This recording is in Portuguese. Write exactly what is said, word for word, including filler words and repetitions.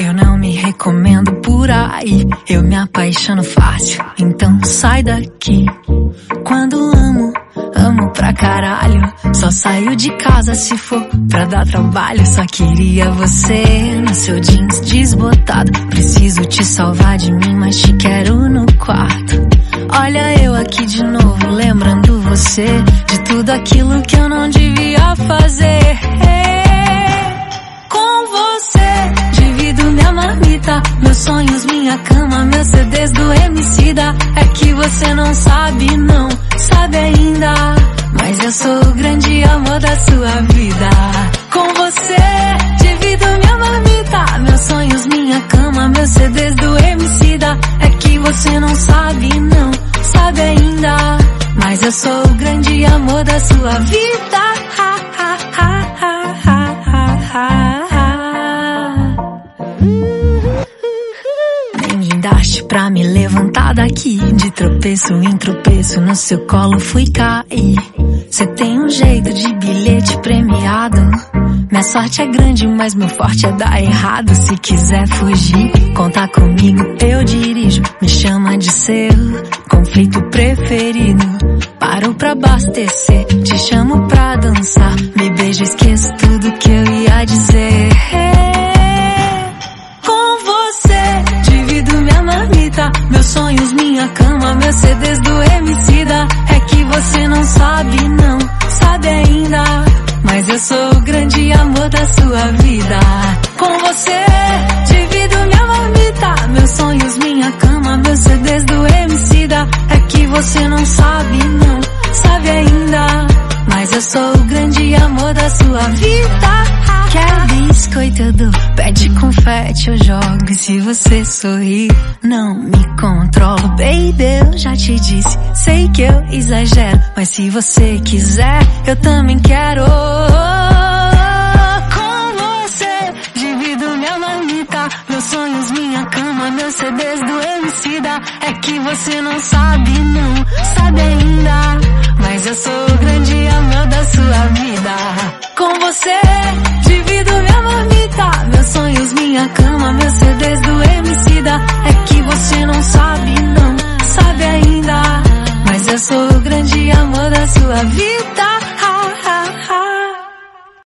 Eu não me recomendo por aí, eu me apaixono fácil, então sai daqui. Quando amo, amo pra caralho, só saio de casa se for pra dar trabalho. Só queria você no seu jeans desbotado, preciso te salvar de mim, mas te quero no quarto. Olha eu aqui de novo, lembrando você de tudo aquilo que eu não devia fazer. Com você divido minha marmita, meus sonhos, minha cama, meus C Ds do Emicida. É que você não sabe, não sabe ainda, mas eu sou o grande amor da sua vida. Com você divido minha marmita, meus sonhos, minha cama, meus C Ds do Emicida. É que você não sabe, não sabe ainda, mas eu sou o grande amor da sua vida. Ha, ha, ha, ha, ha, ha, ha. Nem guindaste pra me levantar daqui, de tropeço em tropeço no seu colo fui cair. Cê tem um jeito de bilhete premiado, minha sorte é grande, mas meu forte é dar errado. Se quiser fugir, conta comigo, eu dirijo. Me chama de seu conflito preferido. Paro pra abastecer, te chamo pra dançar. Me beija, esqueço tudo que eu ia dizer. Com você divido minha marmita, meus sonhos, minha cama, meus C Ds do Emicida. É que você não sabe, não sabe ainda, mas eu sou o grande amor da sua vida. Com você divido minha marmita, meus sonhos, minha cama, meus C Ds do Emicida. É que você não sabe, não sabe ainda, mas eu sou o grande amor da sua vida. Quer biscoito, eu dou, pede confete, eu jogo. E se você sorrir, não me controlo. Baby, eu já te disse, sei que eu exagero, mas se você quiser, eu também quero. Com você divido minha marmita, meus sonhos, minha cama, meus C Ds do Emicida. É que você não sabe, não sabe ainda, mas eu sou o grande amor da sua vida. Com você divido minha marmita,